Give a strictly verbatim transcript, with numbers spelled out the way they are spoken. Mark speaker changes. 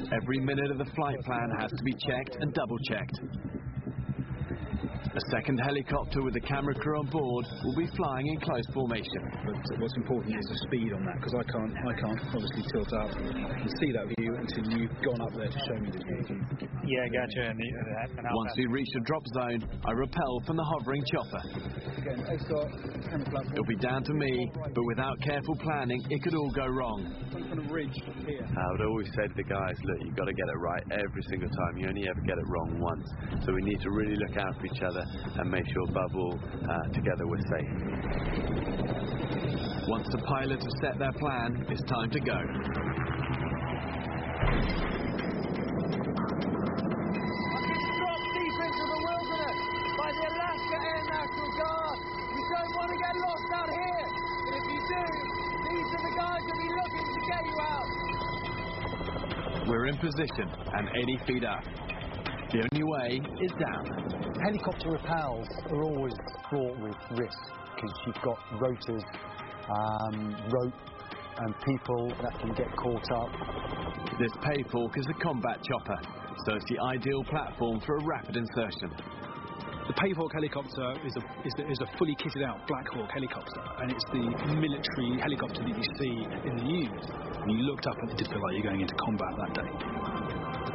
Speaker 1: Every minute of the flight plan has to be checked and double-checked. A second helicopter with the camera crew on board will be flying in close formation.
Speaker 2: But what's important is the speed on that, because I can't, I can't obviously tilt up and see that view until you've gone up there to show me the view.
Speaker 3: Yeah, gotcha. And, uh, and
Speaker 1: Once we reach the drop zone, I rappel from the hovering chopper. It'll be down to me, but without careful planning, it could all go wrong.
Speaker 2: On a ridge here.
Speaker 4: I would always say to the guys, look, you've got to get it right every single time. You only ever get it wrong once. So we need to really look out for each other and make sure above all, uh, together we're safe.
Speaker 1: Once the pilots have set their plan, it's time to go.
Speaker 5: Dropped deep into the wilderness by the Alaska Air National Guard. You don't want to get lost out here, but if you do, these are the guys that will be looking to get you out.
Speaker 1: We're in position and eighty feet up. The only way is down.
Speaker 6: Helicopter rappels are always fraught with risk because you've got rotors, um, rope and people that can get caught up.
Speaker 1: This Payhawk is a combat chopper, so it's the ideal platform for a rapid insertion.
Speaker 2: The Payhawk helicopter is a, is, a, is a fully kitted out Black Hawk helicopter, and it's the military helicopter that you see in the news. And you looked up and it did feel like you're going into combat that day.